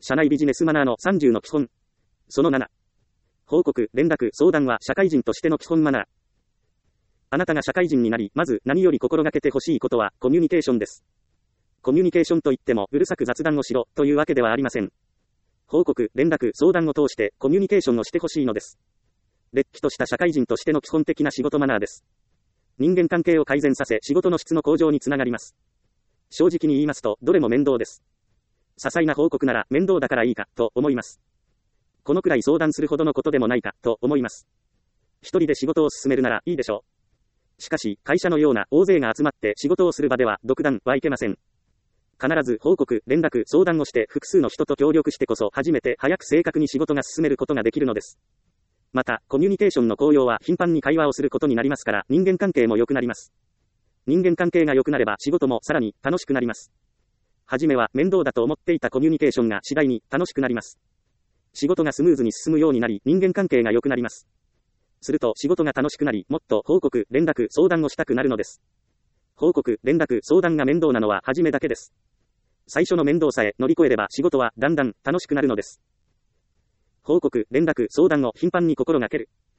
社内ビジネスマナーの30の基本。その7。報告、連絡、相談は社会人としての基本マナー。あなたが社会人になり、まず何より心がけてほしいことはコミュニケーションです。コミュニケーションといってもうるさく雑談をしろというわけではありません。報告、連絡、相談を通してコミュニケーションをしてほしいのです。れっきとした社会人としての基本的な仕事マナーです。人間関係を改善させ仕事の質の向上につながります。正直に言いますと、どれも面倒です。些細な報告なら面倒だからいいかと思います。このくらい相談するほどのことでもないかと思います。一人で仕事を進めるならいいでしょう。しかし、会社のような大勢が集まって仕事をする場では独断はいけません。必ず報告、連絡、相談をして複数の人と協力してこそ初めて早く正確に仕事が進めることができるのです。また、コミュニケーションの効用は頻繁に会話をすることになりますから、人間関係も良くなります。人間関係が良くなれば仕事もさらに楽しくなります。はじめは面倒だと思っていたコミュニケーションが次第に楽しくなります。仕事がスムーズに進むようになり、人間関係が良くなります。すると仕事が楽しくなり、もっと報告、連絡、相談をしたくなるのです。報告、連絡、相談が面倒なのは初めだけです。最初の面倒さえ乗り越えれば仕事はだんだん楽しくなるのです。報告、連絡、相談を頻繁に心がける。